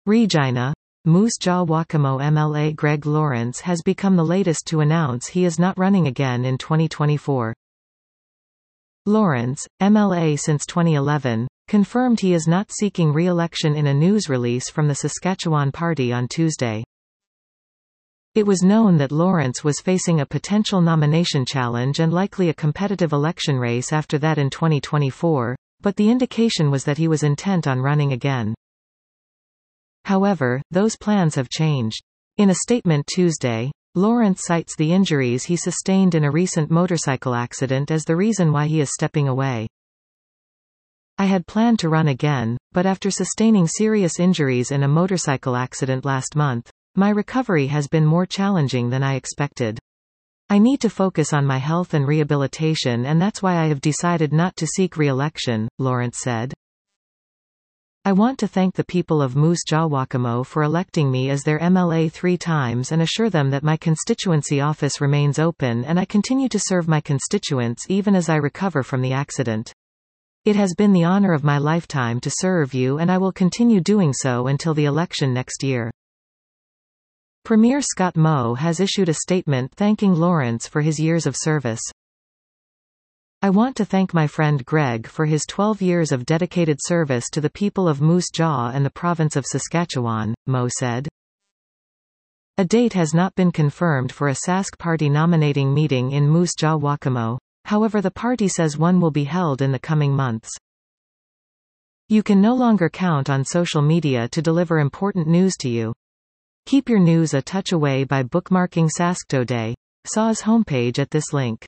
Regina. Moose Jaw Waccamaw MLA Greg Lawrence has become the latest to announce he is not running again in 2024. Lawrence, MLA since 2011, confirmed he is not seeking re-election in a news release from the Saskatchewan Party on Tuesday. It was known that Lawrence was facing a potential nomination challenge and likely a competitive election race after that in 2024, but the indication was that he was intent on running again. However, those plans have changed. In a statement Tuesday, Lawrence cites the injuries he sustained in a recent motorcycle accident as the reason why he is stepping away. I had planned to run again, but after sustaining serious injuries in a motorcycle accident last month, my recovery has been more challenging than I expected. I need to focus on my health and rehabilitation, and that's why I have decided not to seek re-election, Lawrence said. I want to thank the people of Moose Jaw Waccamaw for electing me as their MLA 3 times and assure them that my constituency office remains open and I continue to serve my constituents even as I recover from the accident. It has been the honor of my lifetime to serve you, and I will continue doing so until the election next year. Premier Scott Moe has issued a statement thanking Lawrence for his years of service. I want to thank my friend Greg for his 12 years of dedicated service to the people of Moose Jaw and the province of Saskatchewan, Moe said. A date has not been confirmed for a Sask Party nominating meeting in Moose Jaw Waccamaw, however the party says one will be held in the coming months. You can no longer count on social media to deliver important news to you. Keep your news a touch away by bookmarking SaskToday.ca's homepage at this link.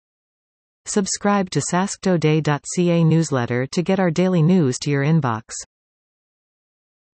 Subscribe to sasktoday.ca newsletter to get our daily news to your inbox.